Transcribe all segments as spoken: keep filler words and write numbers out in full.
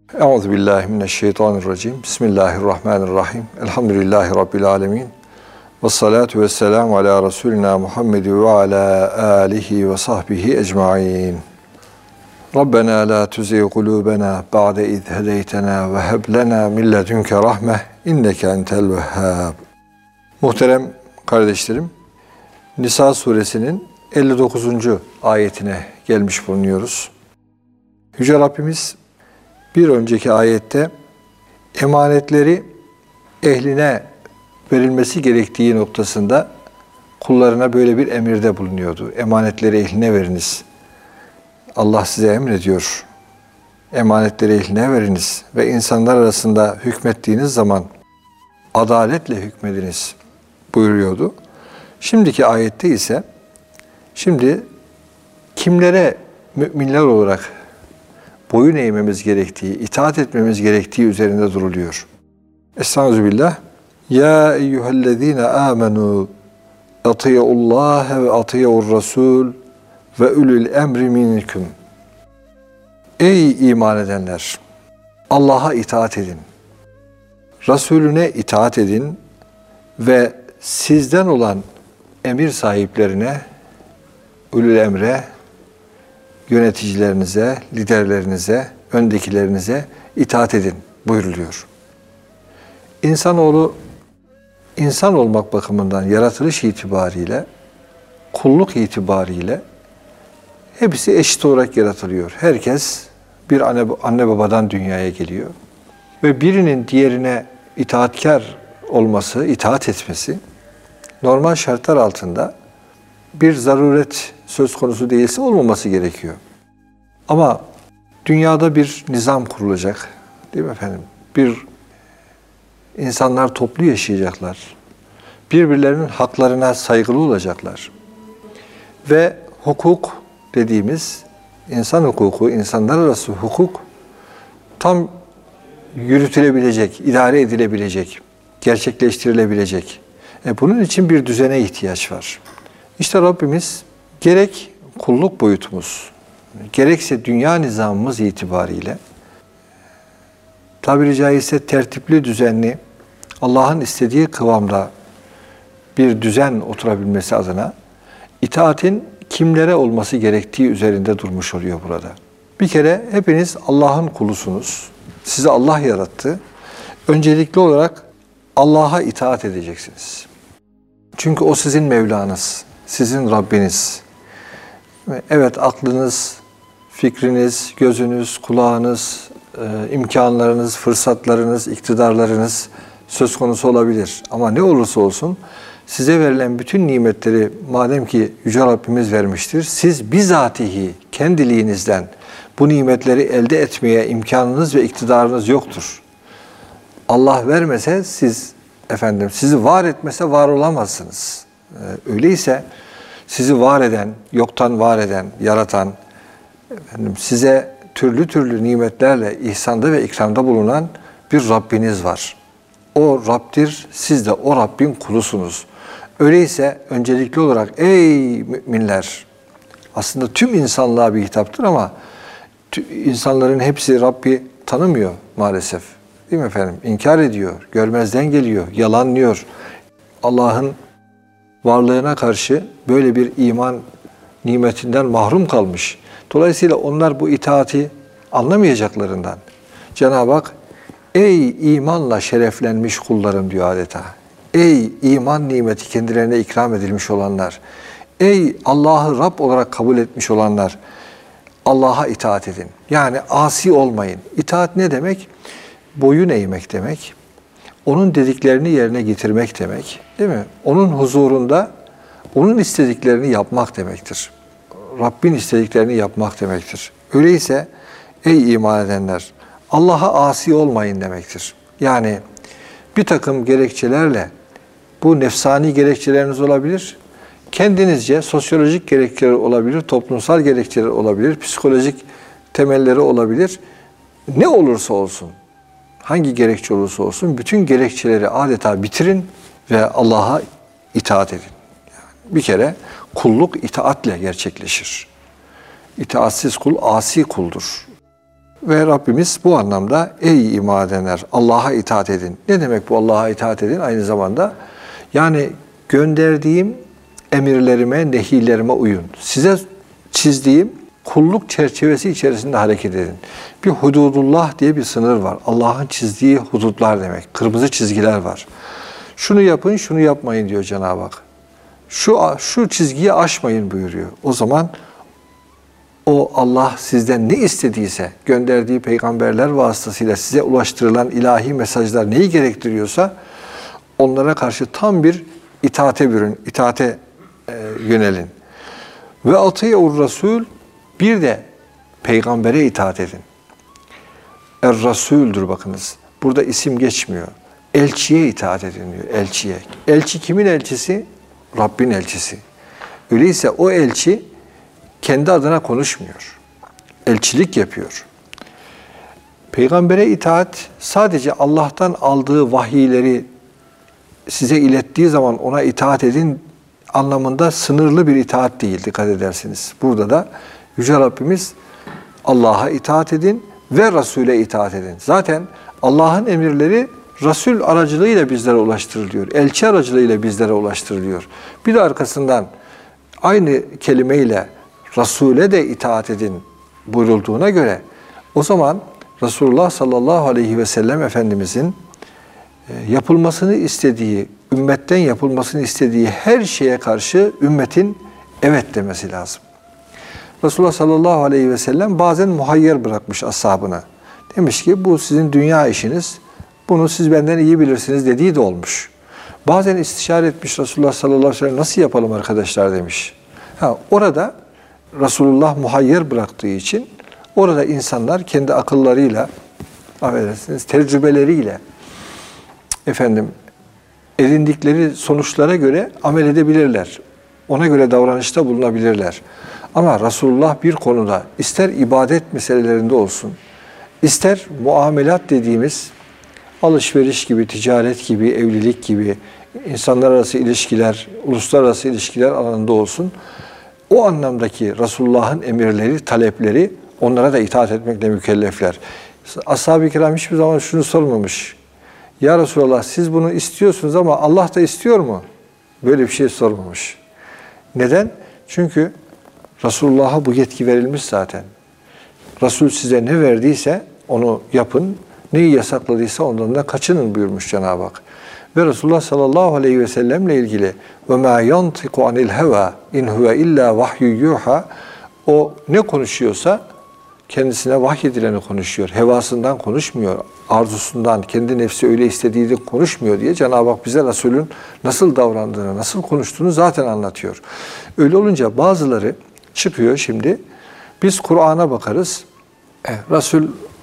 Euzubillahimineşşeytanirracim. Bismillahirrahmanirrahim. Elhamdülillahi Rabbil alemin. Ve salatu ve selamu ala Resulina Muhammed ve ala alihi ve sahbihi ecmain. Rabbena la tuzigh kulubena ba'de iz hedeytena ve heb lena min ledunke rahmeh inneke entel vehhab. Muhterem kardeşlerim, Nisa suresinin elli dokuzuncu ayetine gelmiş bulunuyoruz. Yüce Rabbimiz bir önceki ayette emanetleri ehline verilmesi gerektiği noktasında kullarına böyle bir emirde bulunuyordu. Emanetleri ehline veriniz. Allah size emrediyor. Emanetleri ehline veriniz ve insanlar arasında hükmettiğiniz zaman adaletle hükmediniz buyuruyordu. Şimdiki ayette ise şimdi kimlere müminler olarak boyun eğmemiz gerektiği, itaat etmemiz gerektiği üzerinde duruluyor. Estağfirullah. Ya eyyühellezine amenu ati'ullaha ve ati'ur rasul ve ulul emri minkum. Ey iman edenler! Allah'a itaat edin. Resulüne itaat edin ve sizden olan emir sahiplerine, ulul emre, yöneticilerinize, liderlerinize, öndekilerinize itaat edin buyuruluyor. İnsanoğlu, insan olmak bakımından yaratılış itibariyle, kulluk itibariyle hepsi eşit olarak yaratılıyor. Herkes bir anne, anne babadan dünyaya geliyor. Ve birinin diğerine itaatkar olması, itaat etmesi, normal şartlar altında bir zaruret söz konusu değilse olmaması gerekiyor. Ama dünyada bir nizam kurulacak, değil mi efendim? Bir insanlar toplu yaşayacaklar. Birbirlerinin haklarına saygılı olacaklar. Ve hukuk dediğimiz insan hukuku, insanlar arası hukuk tam yürütülebilecek, idare edilebilecek, gerçekleştirilebilecek. E bunun için bir düzene ihtiyaç var. İşte Rabbimiz gerek kulluk boyutumuz, gerekse dünya nizamımız itibariyle tabiri caizse tertipli, düzenli, Allah'ın istediği kıvamda bir düzen oturabilmesi adına itaatin kimlere olması gerektiği üzerinde durmuş oluyor burada. Bir kere hepiniz Allah'ın kulusunuz. Sizi Allah yarattı. Öncelikli olarak Allah'a itaat edeceksiniz. Çünkü o sizin Mevlanız, sizin Rabbiniz. Evet, aklınız, fikriniz, gözünüz, kulağınız, imkanlarınız, fırsatlarınız, iktidarlarınız söz konusu olabilir. Ama ne olursa olsun size verilen bütün nimetleri madem ki Yüce Rabbimiz vermiştir, siz bizatihi kendiliğinizden bu nimetleri elde etmeye imkanınız ve iktidarınız yoktur. Allah vermese siz, efendim, sizi var etmese var olamazsınız. Öyleyse sizi var eden, yoktan var eden, yaratan, efendim, size türlü türlü nimetlerle ihsanda ve ikramda bulunan bir Rabbiniz var. O Rabb'dir, siz de o Rabbin kulusunuz. Öyleyse öncelikli olarak ey müminler, aslında tüm insanlığa bir hitaptır ama insanların hepsi Rabbi tanımıyor maalesef. Değil mi efendim? İnkar ediyor, görmezden geliyor, yalanlıyor. Allah'ın varlığına karşı böyle bir iman nimetinden mahrum kalmış. Dolayısıyla onlar bu itaati anlamayacaklarından Cenab-ı Hak ey imanla şereflenmiş kullarım diyor adeta. Ey iman nimeti kendilerine ikram edilmiş olanlar. Ey Allah'ı Rab olarak kabul etmiş olanlar. Allah'a itaat edin. Yani asi olmayın. İtaat ne demek? Boyun eğmek demek. Onun dediklerini yerine getirmek demek. Değil mi? Onun huzurunda onun istediklerini yapmak demektir. Rabbin istediklerini yapmak demektir. Öyleyse ey iman edenler, Allah'a asi olmayın demektir. Yani bir takım gerekçelerle, bu nefsani gerekçeleriniz olabilir, kendinizce sosyolojik gerekçeler olabilir, toplumsal gerekçeler olabilir, psikolojik temelleri olabilir. Ne olursa olsun, hangi gerekçe olursa olsun, bütün gerekçeleri adeta bitirin ve Allah'a itaat edin. Yani bir kere kulluk itaatle gerçekleşir. İtaatsiz kul asi kuldur. Ve Rabbimiz bu anlamda ey iman edenler Allah'a itaat edin. Ne demek bu Allah'a itaat edin? Aynı zamanda yani gönderdiğim emirlerime, nehirlerime uyun. Size çizdiğim kulluk çerçevesi içerisinde hareket edin. Bir hududullah diye bir sınır var. Allah'ın çizdiği hudutlar demek. Kırmızı çizgiler var. Şunu yapın, şunu yapmayın diyor Cenab-ı Hak. Şu, şu çizgiyi aşmayın buyuruyor. O zaman o Allah sizden ne istediyse, gönderdiği peygamberler vasıtasıyla size ulaştırılan ilahi mesajlar neyi gerektiriyorsa onlara karşı tam bir itaate bürün, itaate e, yönelin. Ve ati'ur Rasul, bir de peygambere itaat edin. Er-Rasul'dür bakınız. Burada isim geçmiyor. Elçiye itaat edin diyor, elçiye. Elçi kimin elçisi? Rabbin elçisi. Öyleyse o elçi kendi adına konuşmuyor. Elçilik yapıyor. Peygambere itaat sadece Allah'tan aldığı vahiyleri size ilettiği zaman ona itaat edin anlamında sınırlı bir itaat değil, dikkat edersiniz. Burada da Yüce Rabbimiz Allah'a itaat edin ve Resul'e itaat edin. Zaten Allah'ın emirleri Resul aracılığıyla bizlere ulaştırılıyor. Elçi aracılığıyla bizlere ulaştırılıyor. Bir de arkasından aynı kelimeyle Resul'e de itaat edin buyurulduğuna göre o zaman Resulullah sallallahu aleyhi ve sellem Efendimizin yapılmasını istediği, ümmetten yapılmasını istediği her şeye karşı ümmetin evet demesi lazım. Resulullah sallallahu aleyhi ve sellem bazen muhayyer bırakmış ashabına. Demiş ki bu sizin dünya işiniz, bunu siz benden iyi bilirsiniz dediği de olmuş. Bazen istişare etmiş Resulullah sallallahu aleyhi ve sellem, nasıl yapalım arkadaşlar demiş. Ha, orada Resulullah muhayyer bıraktığı için orada insanlar kendi akıllarıyla, affedersiniz, tecrübeleriyle efendim edindikleri sonuçlara göre amel edebilirler. Ona göre davranışta bulunabilirler. Ama Resulullah bir konuda ister ibadet meselelerinde olsun, ister muamelat dediğimiz alışveriş gibi, ticaret gibi, evlilik gibi, insanlar arası ilişkiler, uluslararası ilişkiler alanında olsun, o anlamdaki Resulullah'ın emirleri, talepleri onlara da itaat etmekle mükellefler. Ashab-ı kiram hiçbir zaman şunu sormamış. Ya Resulallah siz bunu istiyorsunuz ama Allah da istiyor mu? Böyle bir şey sormamış. Neden? Çünkü Resulullah'a bu yetki verilmiş zaten. Resul size ne verdiyse onu yapın, neyi yasakladıysa ondan da kaçının buyurmuş Cenab-ı Hak. Ve Resulullah sallallahu aleyhi ve sellemle ilgili وَمَا يَنْطِقُ عَنِ الْهَوَى اِنْ هُوَ اِلَّا وَحْيُ يُوحَى o ne konuşuyorsa kendisine vahyedileni konuşuyor. Hevasından konuşmuyor. Arzusundan, kendi nefsi öyle istediği de konuşmuyor diye Cenab-ı Hak bize Resul'ün nasıl davrandığını, nasıl konuştuğunu zaten anlatıyor. Öyle olunca bazıları çıkıyor şimdi. Biz Kur'an'a bakarız. Eh, Resul,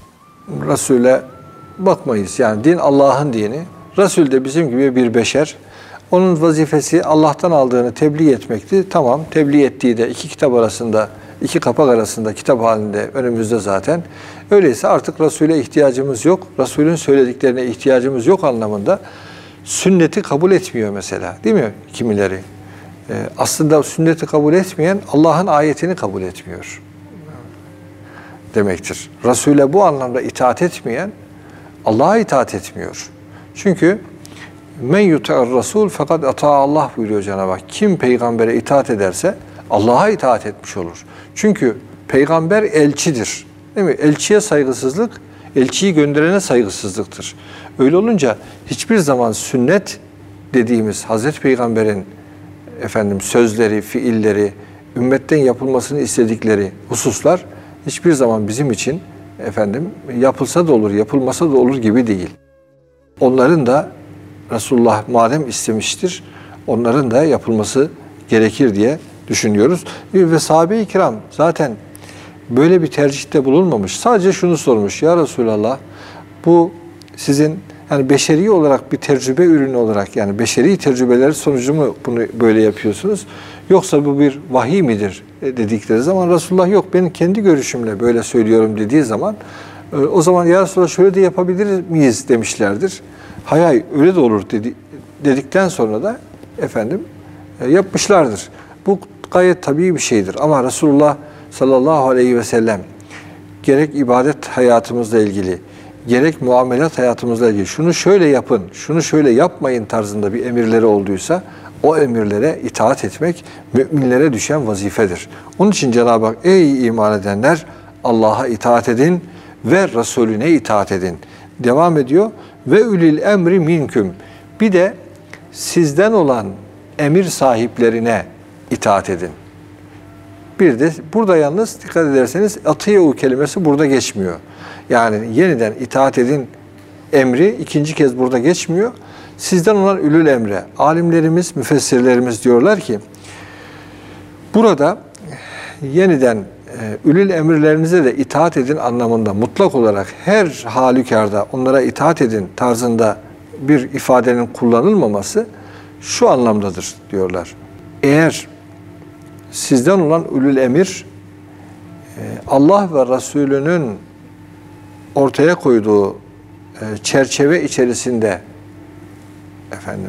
Resul'e bakmayız. Yani din Allah'ın dini. Resul de bizim gibi bir beşer. Onun vazifesi Allah'tan aldığını tebliğ etmekti. Tamam, tebliğ ettiği de iki kitap arasında, iki kapak arasında kitap halinde önümüzde zaten. Öyleyse artık Resul'e ihtiyacımız yok. Resul'ün söylediklerine ihtiyacımız yok anlamında sünneti kabul etmiyor mesela. Değil mi kimileri? Ee, aslında sünneti kabul etmeyen Allah'ın ayetini kabul etmiyor demektir. Resul'e bu anlamda itaat etmeyen Allah'a itaat etmiyor. Çünkü men yuta'ar Rasul fakat ata Allah buyuruyor Cenab-ı Hak. Kim peygambere itaat ederse Allah'a itaat etmiş olur. Çünkü peygamber elçidir. Değil mi? Elçiye saygısızlık, elçiyi gönderene saygısızlıktır. Öyle olunca hiçbir zaman sünnet dediğimiz Hazreti Peygamber'in efendim sözleri, fiilleri, ümmetten yapılmasını istedikleri hususlar hiçbir zaman bizim için efendim yapılsa da olur, yapılmasa da olur gibi değil. Onların da Resulullah madem istemiştir, onların da yapılması gerekir diye düşünüyoruz. Ve sahabe-i kiram zaten böyle bir tercihte bulunmamış. Sadece şunu sormuş. Ya Resulallah bu sizin yani beşeri olarak bir tecrübe ürünü olarak yani beşeri tecrübeler sonucu mu bunu böyle yapıyorsunuz? Yoksa bu bir vahiy midir dedikleri zaman Resulullah yok ben kendi görüşümle böyle söylüyorum dediği zaman o zaman ya Resulallah şöyle de yapabilir miyiz demişlerdir. Hay hay öyle de olur dedi, dedikten sonra da efendim yapmışlardır. Bu gayet tabii bir şeydir ama Resulullah sallallahu aleyhi ve sellem gerek ibadet hayatımızla ilgili, gerek muamelat hayatımızla ilgili şunu şöyle yapın, şunu şöyle yapmayın tarzında bir emirleri olduysa o emirlere itaat etmek müminlere düşen vazifedir. Onun için Cenab-ı Hak ey iman edenler Allah'a itaat edin ve Resulüne itaat edin. Devam ediyor. Ve ülil emri minküm. Bir de sizden olan emir sahiplerine itaat edin. Bir de burada yalnız dikkat ederseniz atiyu kelimesi burada geçmiyor. Yani yeniden itaat edin emri ikinci kez burada geçmiyor. Sizden olan ülül emre. Alimlerimiz, müfessirlerimiz diyorlar ki burada yeniden e, ülül emirlerinize de itaat edin anlamında mutlak olarak her halükarda onlara itaat edin tarzında bir ifadenin kullanılmaması şu anlamdadır diyorlar. Eğer sizden olan ülül emir Allah ve Resulünün ortaya koyduğu çerçeve içerisinde efendim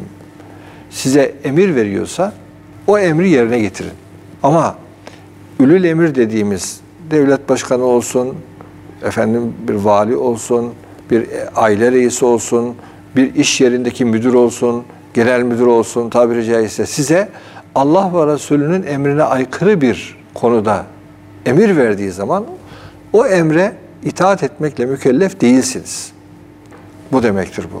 size emir veriyorsa o emri yerine getirin. Ama ülül emir dediğimiz devlet başkanı olsun, efendim bir vali olsun, bir aile reisi olsun, bir iş yerindeki müdür olsun, genel müdür olsun tabiri caizse size Allah ve Resulünün emrine aykırı bir konuda emir verdiği zaman o emre itaat etmekle mükellef değilsiniz. Bu demektir bu.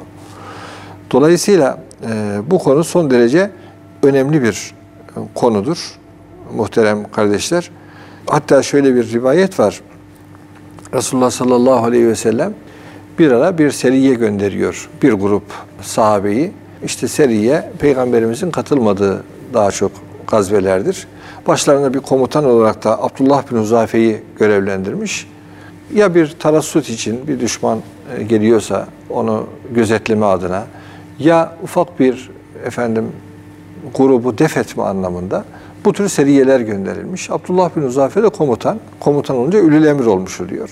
Dolayısıyla e, bu konu son derece önemli bir konudur muhterem kardeşler. Hatta şöyle bir rivayet var. Resulullah sallallahu aleyhi ve sellem bir ara bir seriye gönderiyor bir grup sahabeyi. İşte seriye Peygamberimizin katılmadığı daha çok gazvelerdir. Başlarına bir komutan olarak da Abdullah bin Huzafe'yi görevlendirmiş. Ya bir tarassut için bir düşman geliyorsa onu gözetleme adına ya ufak bir efendim grubu def etme anlamında bu tür seriyeler gönderilmiş. Abdullah bin Huzafe de komutan. Komutan olunca ülül emir olmuş oluyor.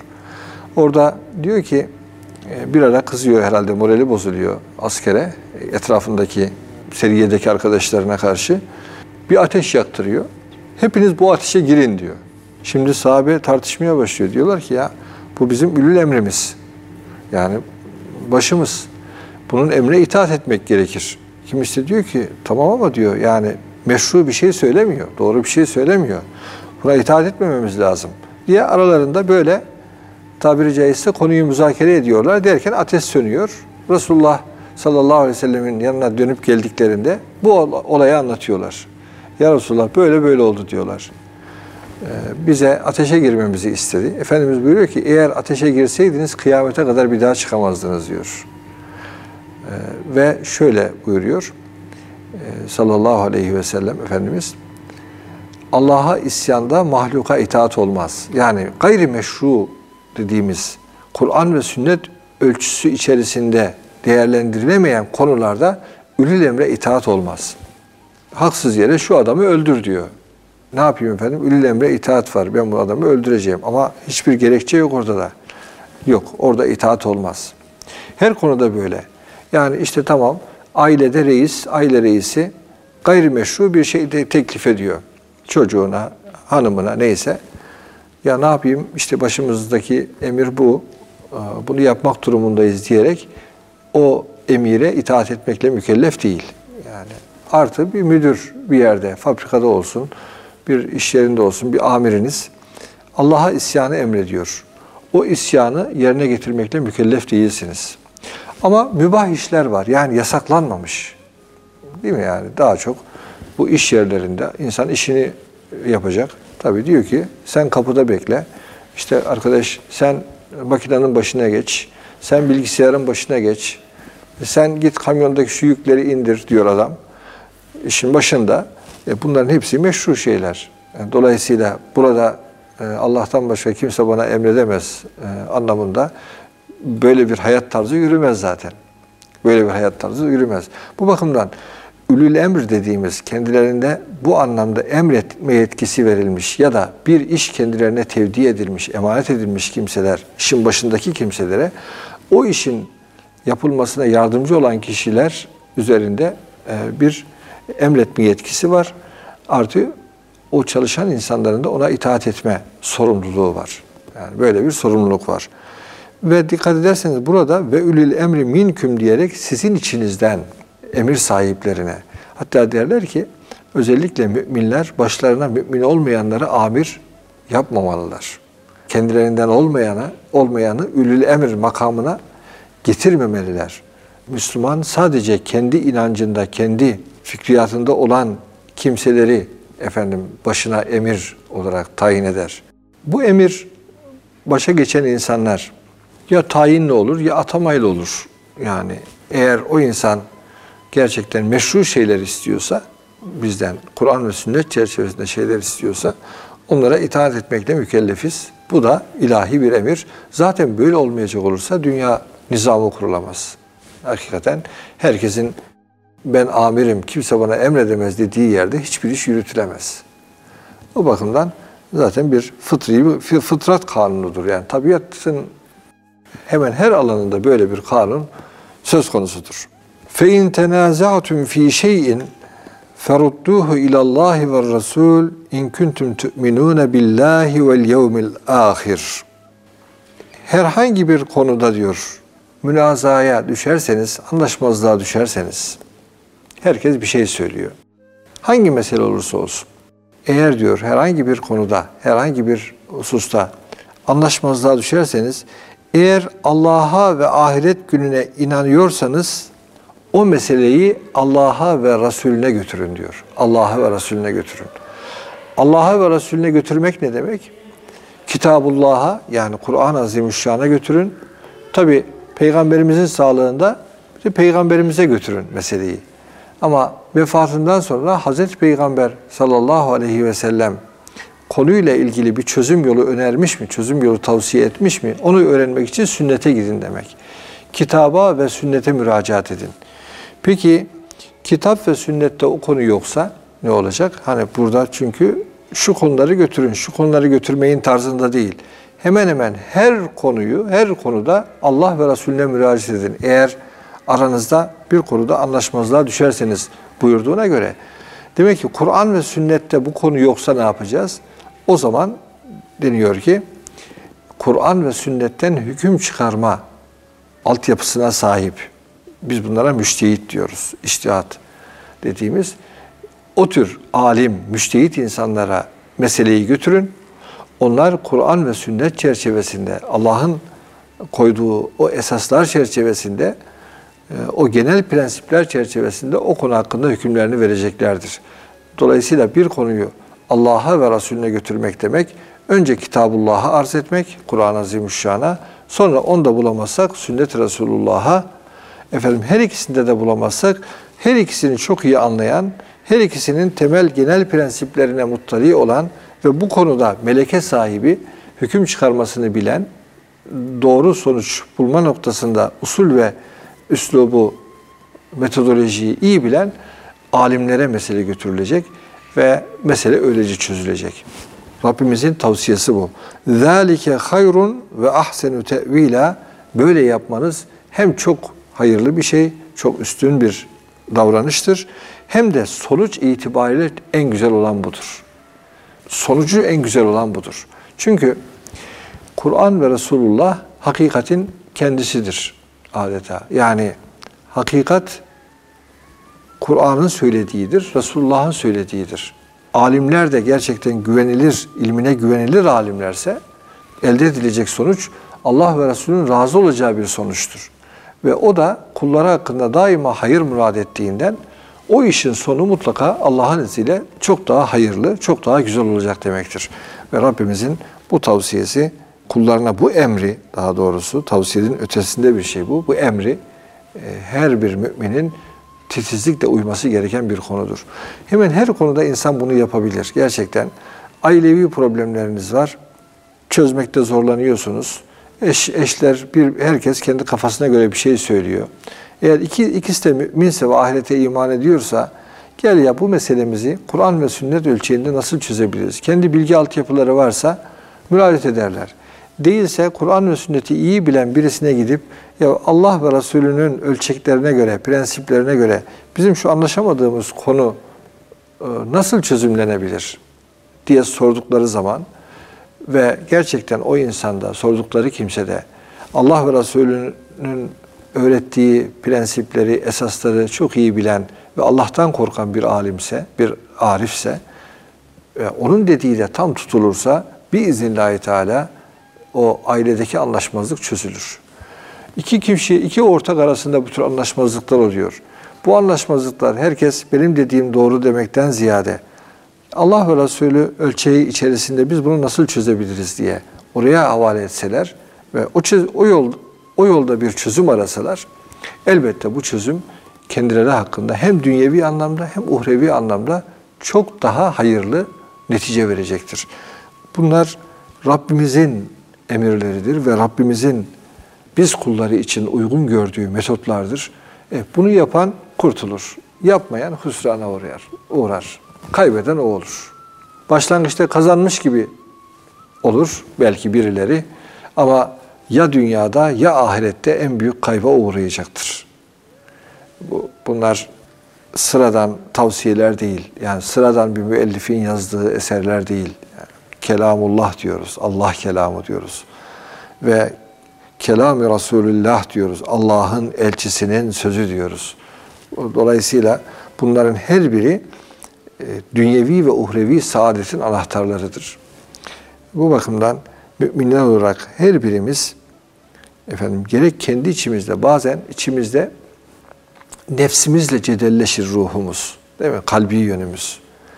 Orada diyor ki bir ara kızıyor herhalde, morali bozuluyor askere, etrafındaki seriyedeki arkadaşlarına karşı. Bir ateş yaktırıyor. Hepiniz bu ateşe girin diyor. Şimdi sahabe tartışmaya başlıyor. Diyorlar ki ya bu bizim ülül emrimiz. Yani başımız. Bunun emre itaat etmek gerekir. Kimisi diyor ki tamam ama diyor yani meşru bir şey söylemiyor. Doğru bir şey söylemiyor. Buna itaat etmememiz lazım diye aralarında böyle tabiri caizse konuyu müzakere ediyorlar. Derken ateş sönüyor. Resulullah sallallahu aleyhi ve sellemin yanına dönüp geldiklerinde bu olayı anlatıyorlar. Ya Resulullah böyle böyle oldu diyorlar. Ee, bize ateşe girmemizi istedi. Efendimiz buyuruyor ki eğer ateşe girseydiniz kıyamete kadar bir daha çıkamazdınız diyor. Ee, ve şöyle buyuruyor e, sallallahu aleyhi ve sellem Efendimiz Allah'a isyanda mahluka itaat olmaz. Yani gayrimeşru dediğimiz Kur'an ve sünnet ölçüsü içerisinde değerlendirilemeyen konularda ülül emre itaat olmaz. Haksız yere şu adamı öldür diyor. Ne yapayım efendim? Ülül emre itaat var. Ben bu adamı öldüreceğim. Ama hiçbir gerekçe yok orada da. Yok. Orada itaat olmaz. Her konuda böyle. Yani işte tamam ailede reis, aile reisi gayrimeşru bir şey de teklif ediyor. Çocuğuna, hanımına neyse. Ya ne yapayım? İşte başımızdaki emir bu. Bunu yapmak durumundayız diyerek o emire itaat etmekle mükellef değil. Yani artı bir müdür bir yerde, fabrikada olsun, bir iş yerinde olsun, bir amiriniz Allah'a isyanı emrediyor. O isyanı yerine getirmekle mükellef değilsiniz. Ama mübah işler var. Yani yasaklanmamış. Değil mi yani? Daha çok bu iş yerlerinde insan işini yapacak. Tabii diyor ki sen kapıda bekle. İşte arkadaş sen makinenin başına geç. Sen bilgisayarın başına geç. Sen git kamyondaki şu yükleri indir diyor adam. İşin başında. E bunların hepsi meşru şeyler. Yani dolayısıyla burada e, Allah'tan başka kimse bana emredemez e, anlamında böyle bir hayat tarzı yürümez zaten. Böyle bir hayat tarzı yürümez. Bu bakımdan ülül emr dediğimiz kendilerinde bu anlamda emretme yetkisi verilmiş ya da bir iş kendilerine tevdi edilmiş, emanet edilmiş kimseler, işin başındaki kimselere o işin yapılmasına yardımcı olan kişiler üzerinde bir emretme yetkisi var. Artı o çalışan insanların da ona itaat etme sorumluluğu var. Yani böyle bir sorumluluk var. Ve dikkat ederseniz burada ve ülül emri minküm diyerek sizin içinizden emir sahiplerine. Hatta derler ki özellikle müminler başlarına mümin olmayanları amir yapmamalılar. Kendilerinden olmayana, olmayanı ülül emir makamına getirmemeliler. Müslüman sadece kendi inancında, kendi fikriyatında olan kimseleri efendim başına emir olarak tayin eder. Bu emir başa geçen insanlar ya tayinle olur ya atamayla olur. Yani eğer o insan gerçekten meşru şeyler istiyorsa, bizden Kur'an ve sünnet çerçevesinde şeyler istiyorsa onlara itaat etmekle mükellefiz. Bu da ilahi bir emir. Zaten böyle olmayacak olursa dünya nizamı kurulamaz. Hakikaten herkesin ben amirim, kimse bana emredemez dediği yerde hiçbir iş yürütülemez. O bakımdan zaten bir fıtri, bir fıtrat kanunudur. Yani tabiatın hemen her alanında böyle bir kanun söz konusudur. فَاِنْ تَنَازَعْتُمْ ف۪ي شَيْءٍ فَرُدُّوهُ اِلَى اللّٰهِ وَالرَّسُولِ اِنْ كُنْتُمْ تُؤْمِنُونَ بِاللّٰهِ وَالْيَوْمِ الْآخِرِ. Herhangi bir konuda diyor, münazaya düşerseniz, anlaşmazlığa düşerseniz, herkes bir şey söylüyor. Hangi mesele olursa olsun. Eğer diyor herhangi bir konuda, herhangi bir hususta anlaşmazlığa düşerseniz, eğer Allah'a ve ahiret gününe inanıyorsanız, o meseleyi Allah'a ve Resulüne götürün diyor. Allah'a ve Resulüne götürün. Allah'a ve Resulüne götürmek ne demek? Kitabullah'a yani Kur'an-ı Azimüşşan'a götürün. Tabi Peygamberimizin sağlığında bir Peygamberimize götürün meseleyi. Ama vefatından sonra Hazreti Peygamber sallallahu aleyhi ve sellem konuyla ilgili bir çözüm yolu önermiş mi, çözüm yolu tavsiye etmiş mi? Onu öğrenmek için sünnete gidin demek. Kitaba ve sünnete müracaat edin. Peki kitap ve sünnette o konu yoksa ne olacak? Hani burada çünkü şu konuları götürün, şu konuları götürmeyin tarzında değil. Hemen hemen her konuyu, her konuda Allah ve Resulüne müracaat edin. Eğer aranızda bir konuda anlaşmazlığa düşerseniz buyurduğuna göre. Demek ki Kur'an ve sünnette bu konu yoksa ne yapacağız? O zaman deniyor ki Kur'an ve sünnetten hüküm çıkarma altyapısına sahip. Biz bunlara müştehit diyoruz. İçtihat dediğimiz. O tür alim, müştehit insanlara meseleyi götürün. Onlar Kur'an ve sünnet çerçevesinde, Allah'ın koyduğu o esaslar çerçevesinde, o genel prensipler çerçevesinde o konu hakkında hükümlerini vereceklerdir. Dolayısıyla bir konuyu Allah'a ve Resulüne götürmek demek, önce Kitabullah'a arz etmek, Kur'an-ı Azimüşşan'a, sonra onu da bulamazsak sünnet-i Resulullah'a, efendim her ikisinde de bulamazsak, her ikisini çok iyi anlayan, her ikisinin temel genel prensiplerine muttali olan ve bu konuda meleke sahibi, hüküm çıkarmasını bilen, doğru sonuç bulma noktasında usul ve üslubu, metodolojiyi iyi bilen alimlere mesele götürülecek ve mesele öylece çözülecek. Rabbimizin tavsiyesi bu. ذَٰلِكَ خَيْرٌ ve ahsenu تَأْو۪يلًا. Böyle yapmanız hem çok hayırlı bir şey, çok üstün bir davranıştır. Hem de sonuç itibariyle en güzel olan budur. Sonucu en güzel olan budur. Çünkü Kur'an ve Resulullah hakikatin kendisidir adeta. Yani hakikat Kur'an'ın söylediğidir, Resulullah'ın söylediğidir. Alimler de gerçekten güvenilir, ilmine güvenilir alimlerse elde edilecek sonuç Allah ve Resulünün razı olacağı bir sonuçtur. Ve o da kulları hakkında daima hayır murad ettiğinden o işin sonu mutlaka Allah'ın izniyle çok daha hayırlı, çok daha güzel olacak demektir. Ve Rabbimizin bu tavsiyesi kullarına bu emri, daha doğrusu tavsiyenin ötesinde bir şey bu. Bu emri her bir müminin titizlikle uyması gereken bir konudur. Hemen her konuda insan bunu yapabilir. Gerçekten ailevi problemleriniz var. Çözmekte zorlanıyorsunuz. Eş, eşler, bir, herkes kendi kafasına göre bir şey söylüyor. Eğer iki, ikisi de müminse ve ahirete iman ediyorsa, gel ya bu meselemizi Kur'an ve sünnet ölçeğinde nasıl çözebiliriz? Kendi bilgi altyapıları varsa müracaat ederler. Değilse Kur'an ve sünneti iyi bilen birisine gidip ya Allah ve Resulünün ölçeklerine göre, prensiplerine göre bizim şu anlaşamadığımız konu nasıl çözümlenebilir diye sordukları zaman ve gerçekten o insanda, sordukları kimsede Allah ve Resulü'nün öğrettiği prensipleri, esasları çok iyi bilen ve Allah'tan korkan bir alimse, bir arifse, ve onun dediği de tam tutulursa biiznillahü teala o ailedeki anlaşmazlık çözülür. İki kişi, iki ortak arasında bu tür anlaşmazlıklar oluyor. Bu anlaşmazlıklar herkes benim dediğim doğru demekten ziyade Allah ve Resulü ölçeği içerisinde biz bunu nasıl çözebiliriz diye oraya havale etseler ve o, çöz, o, yol, o yolda bir çözüm arasalar, elbette bu çözüm kendileri hakkında hem dünyevi anlamda hem uhrevi anlamda çok daha hayırlı netice verecektir. Bunlar Rabbimizin emirleridir ve Rabbimizin biz kulları için uygun gördüğü metotlardır. E, bunu yapan kurtulur. Yapmayan hüsrana uğrar. uğrar. Kaybeden o olur. Başlangıçta kazanmış gibi olur belki birileri ama ya dünyada ya ahirette en büyük kayba uğrayacaktır. Bu, bunlar sıradan tavsiyeler değil. Yani sıradan bir müellifin yazdığı eserler değil. Yani kelamullah diyoruz. Allah kelamı diyoruz. Ve kelam-ı Resulullah diyoruz. Allah'ın elçisinin sözü diyoruz. Dolayısıyla bunların her biri dünyevi ve uhrevi saadetin anahtarlarıdır. Bu bakımdan müminler olarak her birimiz efendim gerek kendi içimizde, bazen içimizde nefsimizle cedelleşir ruhumuz. Değil mi? Kalbi yönümüz.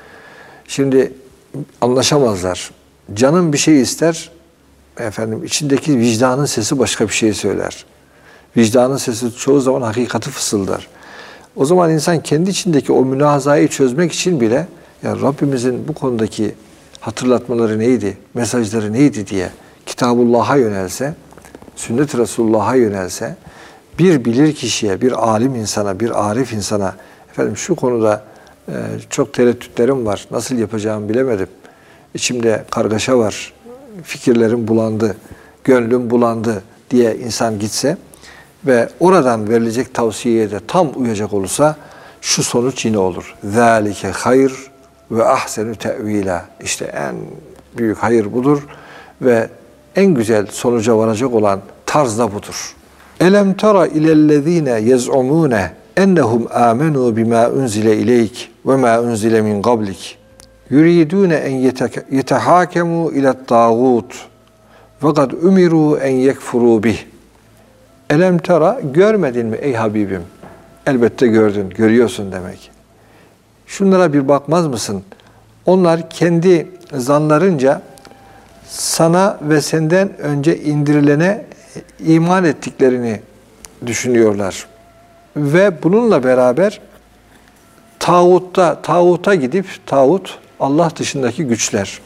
Şimdi anlaşamazlar. Canım bir şey ister, efendim içindeki vicdanın sesi başka bir şey söyler. Vicdanın sesi çoğu zaman hakikati fısıldar. O zaman insan kendi içindeki o münazayı çözmek için bile ya Rabbimizin bu konudaki hatırlatmaları neydi, mesajları neydi diye Kitabullah'a yönelse, Sünnet-i Resulullah'a yönelse, bir bilir kişiye, bir alim insana, bir arif insana efendim şu konuda e, çok tereddütlerim var, nasıl yapacağımı bilemedim, içimde kargaşa var, fikirlerim bulandı, gönlüm bulandı diye insan gitse ve oradan verilecek tavsiyeye de tam uyacak olursa şu sonuç yine olur. ذَٰلِكَ hayr ve ahsenu te'vila. İşte en büyük hayır budur ve en güzel sonuca varacak olan tarz da budur. Elem tara ilellezine yez'umune ennehum amenu bima unzile ileyk ve ma unzile min qablik. Yuridune en yetehakemu ilet tağut ve kad umiru en yekfuru bih. Elem tara, görmedin mi ey Habibim? Elbette gördün, görüyorsun demek. Şunlara bir bakmaz mısın? Onlar kendi zanlarınca sana ve senden önce indirilene iman ettiklerini düşünüyorlar. Ve bununla beraber tağutta, tağuta gidip, tağut Allah dışındaki güçler.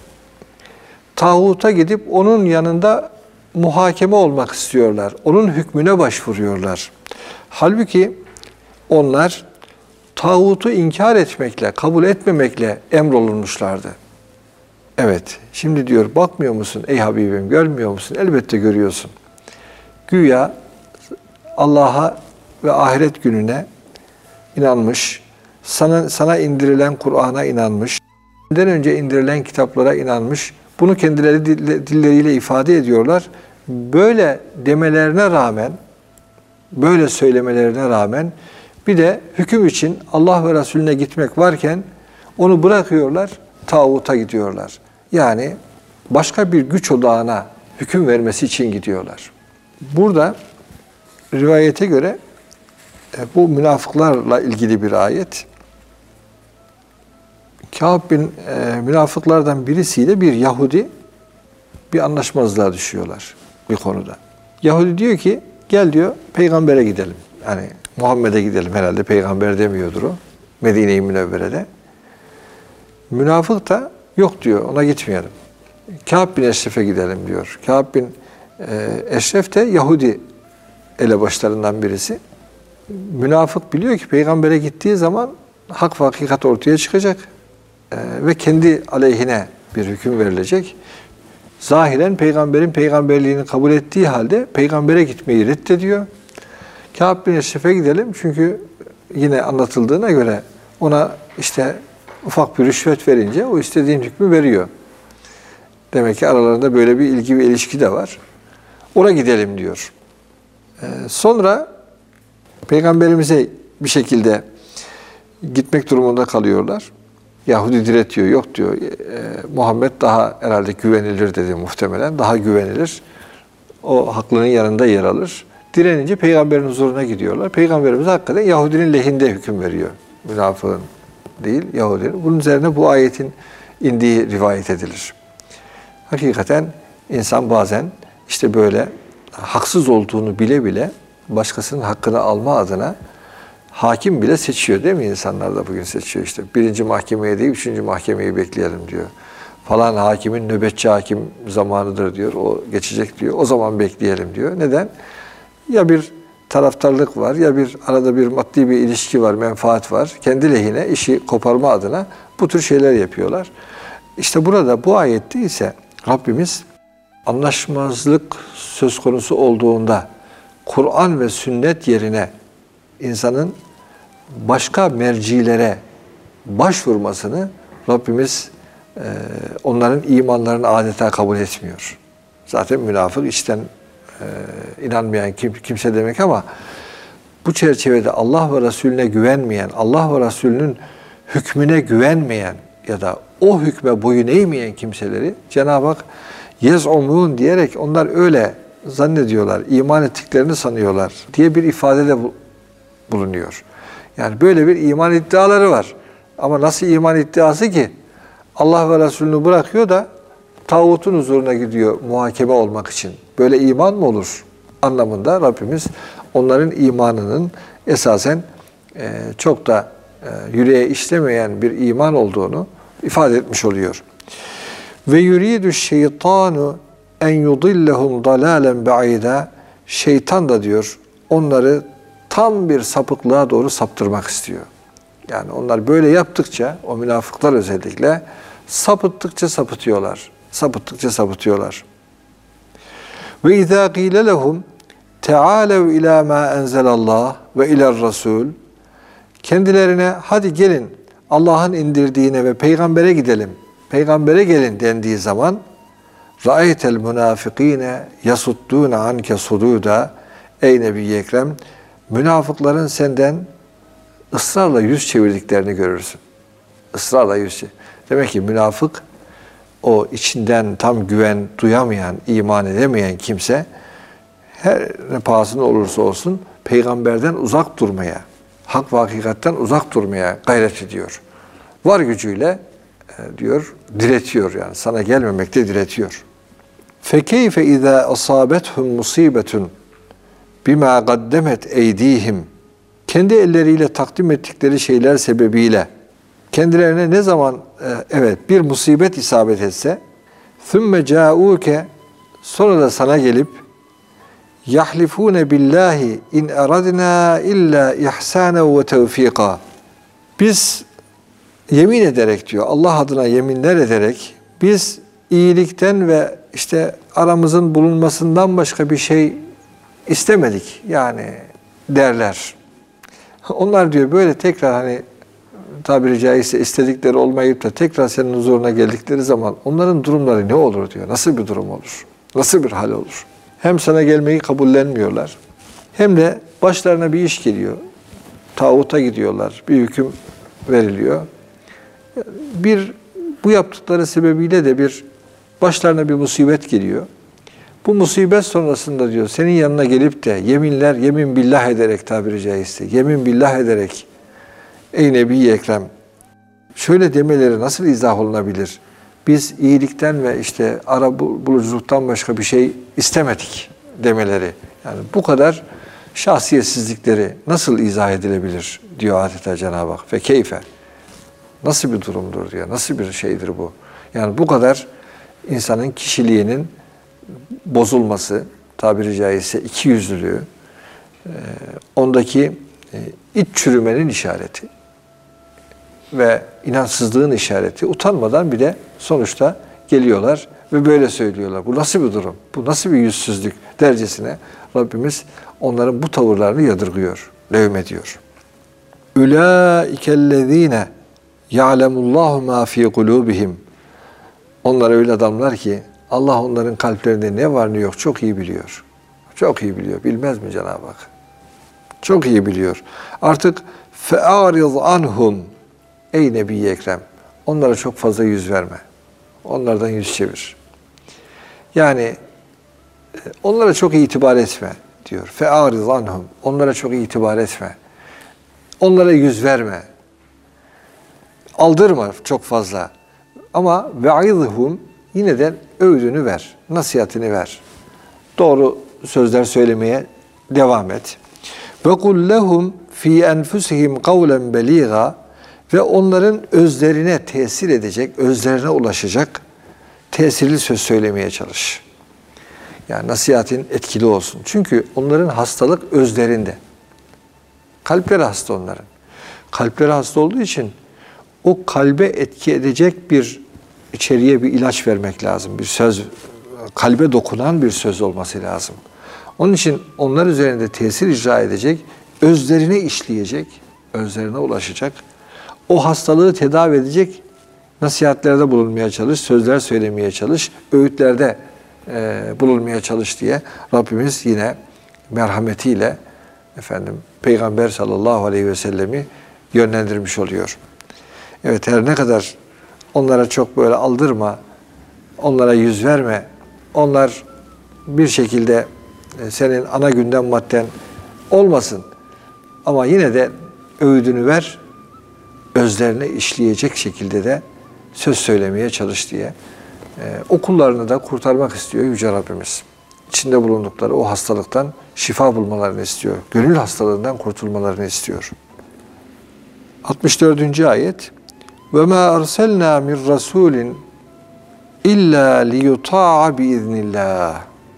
Tağuta gidip onun yanında muhakeme olmak istiyorlar. Onun hükmüne başvuruyorlar. Halbuki onlar tağutu inkar etmekle, kabul etmemekle emrolunmuşlardı. Evet, şimdi diyor bakmıyor musun ey Habibim, görmüyor musun? Elbette görüyorsun. Güya Allah'a ve ahiret gününe inanmış, sana, sana indirilen Kur'an'a inanmış, senden önce indirilen kitaplara inanmış, bunu kendileri dilleriyle ifade ediyorlar. Böyle demelerine rağmen, böyle söylemelerine rağmen bir de hüküm için Allah ve Resulüne gitmek varken onu bırakıyorlar, tağuta gidiyorlar. Yani başka bir güç odağına hüküm vermesi için gidiyorlar. Burada rivayete göre bu münafıklarla ilgili bir ayet. Kâb bin e, münafıklardan birisiyle bir Yahudi bir anlaşmazlığa düşüyorlar bir konuda. Yahudi diyor ki gel diyor peygambere gidelim. Yani Muhammed'e gidelim, herhalde peygamber demiyordur o. Medine-i Münevvere'de. Münafık da yok diyor, ona gitmeyelim. Kâb bin Eşref'e gidelim diyor. Kâb bin e, Eşref de Yahudi elebaşlarından birisi. Münafık biliyor ki peygambere gittiği zaman hak ve hakikat ortaya çıkacak e, ve kendi aleyhine bir hüküm verilecek. Zahiren peygamberin peygamberliğini kabul ettiği halde peygambere gitmeyi reddediyor. Kâb bin Eşref'e gidelim çünkü yine anlatıldığına göre ona işte ufak bir rüşvet verince o istediğin hükmü veriyor. Demek ki aralarında böyle bir ilgi ve ilişki de var. Oraya gidelim diyor. Ee, sonra Peygamberimize bir şekilde gitmek durumunda kalıyorlar. Yahudi diretiyor, yok diyor. E, Muhammed daha herhalde güvenilir dedi muhtemelen. Daha güvenilir. O haklının yanında yer alır. Direnince peygamberin huzuruna gidiyorlar. Peygamberimiz hakikaten Yahudinin lehinde hüküm veriyor. Münafığın değil, Yahudinin. Bunun üzerine bu ayetin indiği rivayet edilir. Hakikaten insan bazen işte böyle haksız olduğunu bile bile başkasının hakkını alma adına hakim bile seçiyor değil mi? İnsanlar da bugün seçiyor işte. Birinci mahkemeye değil, üçüncü mahkemeyi bekleyelim diyor. Falan hakimin nöbetçi hakim zamanıdır diyor. O geçecek diyor. O zaman bekleyelim diyor. Neden? Ya bir taraftarlık var, ya bir arada bir maddi bir ilişki var, menfaat var. Kendi lehine işi koparma adına bu tür şeyler yapıyorlar. İşte burada bu ayette ise Rabbimiz anlaşmazlık söz konusu olduğunda Kur'an ve sünnet yerine insanın başka mercilere başvurmasını Rabbimiz e, onların imanlarını adeta kabul etmiyor. Zaten münafık içten e, inanmayan kim, kimse demek ama bu çerçevede Allah ve Resulüne güvenmeyen, Allah ve Resulünün hükmüne güvenmeyen ya da o hükme boyun eğmeyen kimseleri Cenab-ı Hak yez'umun diyerek onlar öyle zannediyorlar, iman ettiklerini sanıyorlar diye bir ifadede bulunuyor. Yani böyle bir iman iddiaları var. Ama nasıl iman iddiası ki? Allah ve Resulünü bırakıyor da tağutun huzuruna gidiyor muhakeme olmak için. Böyle iman mı olur? Anlamında Rabbimiz onların imanının esasen e, çok da e, yüreğe işlemeyen bir iman olduğunu ifade etmiş oluyor. Ve yuridu şeytanu en yudillahum dalalen ba'ida. Şeytan da diyor onları tam bir sapıklığa doğru saptırmak istiyor. Yani onlar böyle yaptıkça, o münafıklar özellikle sapıttıkça sapıtıyorlar. Sapıttıkça sapıtıyorlar. Ve izâ qîle lehum teâlev ilâ mâ enzelallah ve ilâ'r rasûl. Kendilerine hadi gelin Allah'ın indirdiğine ve peygambere gidelim. Peygambere gelin dendiği zaman ra'eytel münafıkîne yasuddûne anke sudûda. Ey Nebi-i Ekrem, münafıkların senden ısrarla yüz çevirdiklerini görürsün. Israrla yüz çevir. Demek ki münafık o içinden tam güven duyamayan, iman edemeyen kimse her ne pahasına olursa olsun peygamberden uzak durmaya, hak ve hakikatten uzak durmaya gayret ediyor. Var gücüyle e, diyor, diretiyor yani. Sana gelmemekte diretiyor. فَكَيْفَ اِذَا أَصَابَتْهُمْ مُصِيبَةٌ bima gaddemet eydihim. Kendi elleriyle takdim ettikleri şeyler sebebiyle kendilerine ne zaman e, evet bir musibet isabet etse thumme ca'uke sonra da sana gelip yahlifune billahi in aradna illa ihsana ve tevfika. Biz yemin ederek diyor Allah adına yeminler ederek biz iyilikten ve işte aramızın bulunmasından başka bir şey istemedik yani derler. Onlar diyor böyle tekrar hani tabiri caizse istedikleri olmayıp da tekrar senin huzuruna geldikleri zaman onların durumları ne olur diyor. Nasıl bir durum olur? Nasıl bir hal olur? Hem sana gelmeyi kabullenmiyorlar hem de başlarına bir iş geliyor. Tağuta gidiyorlar. Bir hüküm veriliyor. Bir bu yaptıkları sebebiyle de bir başlarına bir musibet geliyor. Bu musibet sonrasında diyor senin yanına gelip de yeminler, yemin billah ederek tabiri caizse, yemin billah ederek ey Nebi-i Ekrem şöyle demeleri nasıl izah olunabilir? Biz iyilikten ve işte ara buluculuktan başka bir şey istemedik demeleri. Yani bu kadar şahsiyetsizlikleri nasıl izah edilebilir diyor adeta Cenab-ı Hak. Ve keyfe. Nasıl bir durumdur diyor. Nasıl bir şeydir bu? Yani bu kadar insanın kişiliğinin bozulması, tabiri caizse ikiyüzlülüğü, ondaki iç çürümenin işareti ve inançsızlığın işareti. Utanmadan bir de sonuçta geliyorlar ve böyle söylüyorlar. Bu nasıl bir durum? Bu nasıl bir yüzsüzlük dercesine Rabbimiz onların bu tavırlarını yadırgıyor, levmediyor. Ulaikellezine ya'lemullahu ma fi kulubihim. Onlar öyle adamlar ki Allah onların kalplerinde ne var ne yok çok iyi biliyor. Çok iyi biliyor. Bilmez mi Cenab-ı Hak? Çok iyi biliyor. Artık fe'ariz anhum ey Nebi-i Ekrem. Onlara çok fazla yüz verme. Onlardan yüz çevir. Yani onlara çok itibar etme diyor. Fe'ariz anhum. Onlara çok itibar etme. Onlara yüz verme. Aldırma çok fazla. Ama ve'izhum yine de öğüdünü ver. Nasihatini ver. Doğru sözler söylemeye devam et. Ve kul lehum fi enfusihim kavlen beliga ve onların özlerine tesir edecek, özlerine ulaşacak tesirli söz söylemeye çalış. Yani nasihatin etkili olsun. Çünkü onların hastalık özlerinde. Kalpleri hasta onların. Kalpleri hasta olduğu için o kalbe etki edecek bir içeriye bir ilaç vermek lazım. Bir söz, kalbe dokunan bir söz olması lazım. Onun için onlar üzerinde tesir icra edecek, özlerine işleyecek, özlerine ulaşacak, o hastalığı tedavi edecek nasihatlerde bulunmaya çalış, sözler söylemeye çalış, öğütlerde e, bulunmaya çalış diye Rabbimiz yine merhametiyle efendim Peygamber sallallahu aleyhi ve sellemi yönlendirmiş oluyor. Evet, her ne kadar onlara çok böyle aldırma, onlara yüz verme, onlar bir şekilde senin ana gündem madden olmasın. Ama yine de öğüdünü ver, özlerine işleyecek şekilde de söz söylemeye çalış diye. Ee, okullarını da kurtarmak istiyor Yüce Rabbimiz. İçinde bulundukları o hastalıktan şifa bulmalarını istiyor. Gönül hastalığından kurtulmalarını istiyor. altmış dördüncü ayet. وَمَا أَرْسَلْنَا مِنْ رَسُولٍ اِلَّا لِيُطَاعَ بِإِذْنِ اللّٰهِ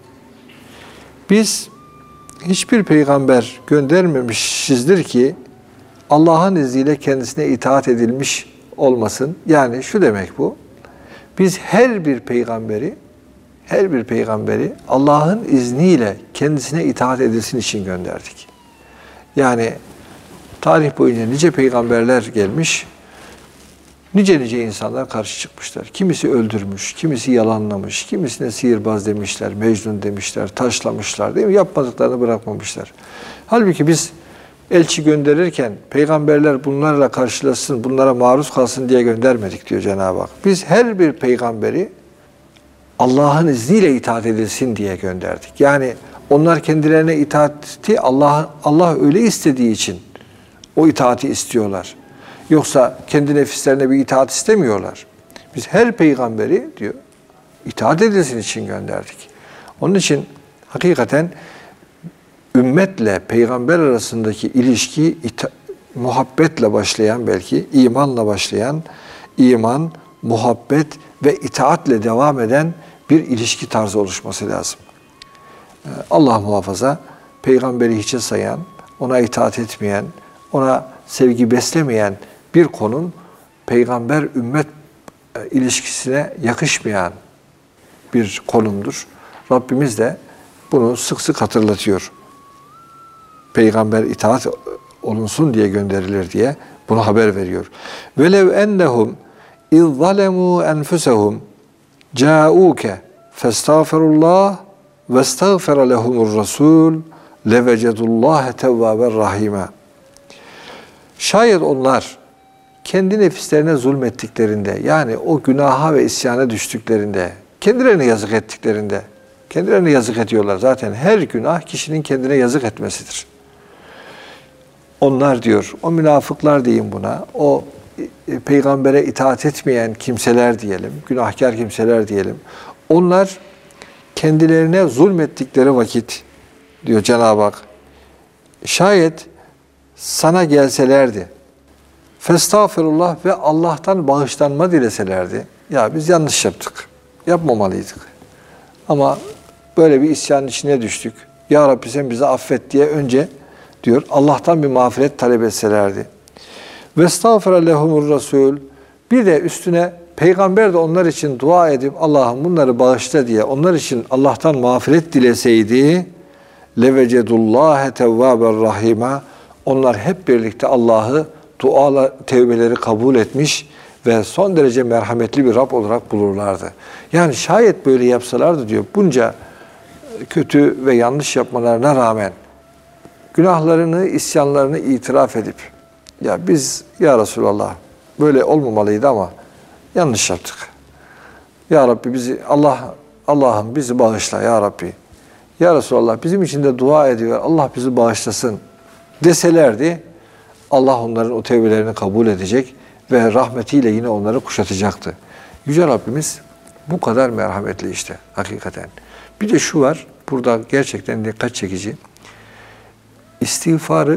Biz hiçbir peygamber göndermemişizdir ki Allah'ın izniyle kendisine itaat edilmiş olmasın. Yani şu demek bu. Biz her bir peygamberi her bir peygamberi Allah'ın izniyle kendisine itaat edilsin için gönderdik. Yani tarih boyunca nice peygamberler gelmiş, nice nice insanlar karşı çıkmışlar. Kimisi öldürmüş, kimisi yalanlamış, kimisine sihirbaz demişler, mecnun demişler, taşlamışlar, değil mi? Yapmadıklarını bırakmamışlar. Halbuki biz elçi gönderirken peygamberler bunlarla karşılaşsın, bunlara maruz kalsın diye göndermedik diyor Cenab-ı Hak. Biz her bir peygamberi Allah'ın izniyle itaat edilsin diye gönderdik. Yani onlar kendilerine itaati Allah Allah öyle istediği için o itaati istiyorlar. Yoksa kendi nefislerine bir itaat istemiyorlar. Biz her peygamberi diyor itaat edilsin için gönderdik. Onun için hakikaten ümmetle peygamber arasındaki ilişki ita- muhabbetle başlayan, belki imanla başlayan, iman, muhabbet ve itaatle devam eden bir ilişki tarzı oluşması lazım. Allah muhafaza, peygamberi hiçe sayan, ona itaat etmeyen, ona sevgi beslemeyen bir konum peygamber ümmet ilişkisine yakışmayan bir konumdur. Rabbimiz de bunu sık sık hatırlatıyor. Peygamber itaat olunsun diye gönderilir diye bunu haber veriyor. Velev ennehum iz zalemû enfusehum câûke festağfirullah ve estağfere lehumur rasûl levecedullâhe tevvâben rahîmâ. Şayet onlar kendi nefislerine zulmettiklerinde, yani o günaha ve isyana düştüklerinde, kendilerine yazık ettiklerinde, kendilerine yazık ediyorlar. Zaten her günah kişinin kendine yazık etmesidir. Onlar diyor, o münafıklar diyeyim buna, o peygambere itaat etmeyen kimseler diyelim, günahkar kimseler diyelim. Onlar kendilerine zulmettikleri vakit, diyor Cenab-ı Hak, şayet sana gelselerdi, festağfirullah ve Allah'tan bağışlanma dileselerdi, ya biz yanlış yaptık, yapmamalıydık. Ama böyle bir isyanın içine düştük. Ya Rabbi sen bizi affet diye önce diyor Allah'tan bir mağfiret talep etselerdi. Ve estağfire lehumur rasul. Bir de üstüne peygamber de onlar için dua edip Allah'ım bunları bağışla diye onlar için Allah'tan mağfiret dileseydi, levecedullâhe tevvâben rahîmâ. Onlar hep birlikte Allah'ı dualar, tevbeleri kabul etmiş ve son derece merhametli bir Rab olarak bulurlardı. Yani şayet böyle yapsalardı diyor, bunca kötü ve yanlış yapmalarına rağmen günahlarını, isyanlarını itiraf edip, ya biz ya Resulallah böyle olmamalıydı ama yanlış yaptık. Ya Rabbi bizi, Allah Allah'ım bizi bağışla ya Rabbi. Ya Resulallah bizim için de dua ediyor. Allah bizi bağışlasın deselerdi, Allah onların o tevbelerini kabul edecek ve rahmetiyle yine onları kuşatacaktı. Yüce Rabbimiz bu kadar merhametli işte hakikaten. Bir de şu var, burada gerçekten dikkat çekici. İstiğfarı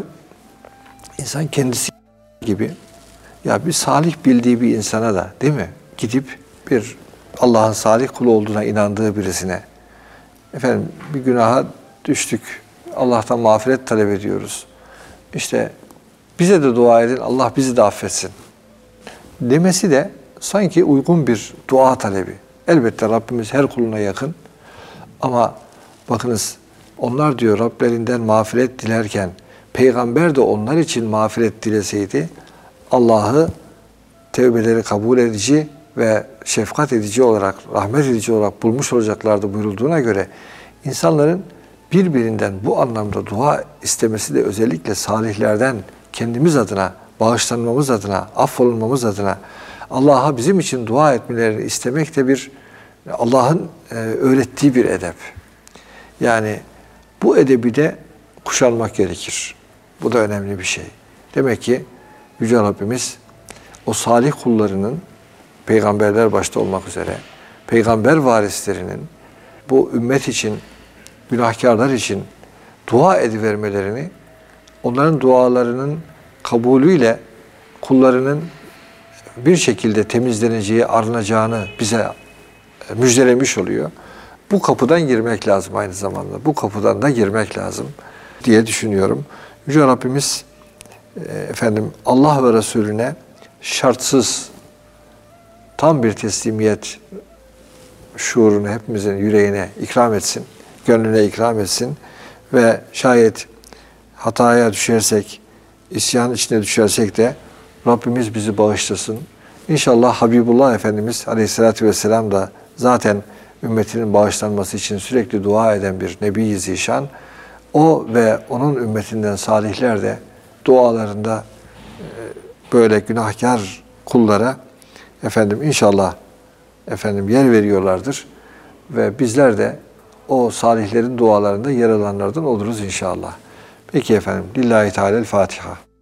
insan kendisi gibi, ya bir salih bildiği bir insana da değil mi? Gidip bir Allah'ın salih kulu olduğuna inandığı birisine, efendim bir günaha düştük, Allah'tan mağfiret talep ediyoruz. İşte bize de dua edin, Allah bizi de affetsin demesi de sanki uygun bir dua talebi. Elbette Rabbimiz her kuluna yakın ama bakınız onlar diyor Rablerinden mağfiret dilerken peygamber de onlar için mağfiret dileseydi Allah'ı tevbeleri kabul edici ve şefkat edici olarak, rahmet edici olarak bulmuş olacaklardı buyurulduğuna göre insanların birbirinden bu anlamda dua istemesi de özellikle salihlerden kendimiz adına, bağışlanmamız adına, affolunmamız adına Allah'a bizim için dua etmelerini istemek de bir Allah'ın e, öğrettiği bir edep. Yani bu edebi de kuşanmak gerekir. Bu da önemli bir şey. Demek ki Yüce Rabbimiz o salih kullarının, peygamberler başta olmak üzere, peygamber varislerinin bu ümmet için, günahkarlar için dua edivermelerini, onların dualarının kabulüyle kullarının bir şekilde temizleneceği, arınacağını bize müjdelemiş oluyor. Bu kapıdan girmek lazım aynı zamanda. Bu kapıdan da girmek lazım diye düşünüyorum. Yüce Rabbimiz efendim Allah ve Resulüne şartsız tam bir teslimiyet şuurunu hepimizin yüreğine ikram etsin, gönlüne ikram etsin ve şayet hataya düşersek, isyan içine düşersek de Rabbimiz bizi bağışlasın. İnşallah Habibullah Efendimiz Aleyhisselatü Vesselam da zaten ümmetinin bağışlanması için sürekli dua eden bir Nebi-i Zişan. O ve onun ümmetinden salihler de dualarında böyle günahkar kullara efendim inşallah efendim yer veriyorlardır ve bizler de o salihlerin dualarında yer alanlardan oluruz inşallah. Peki efendim. Lillahi Teala'l Fatiha.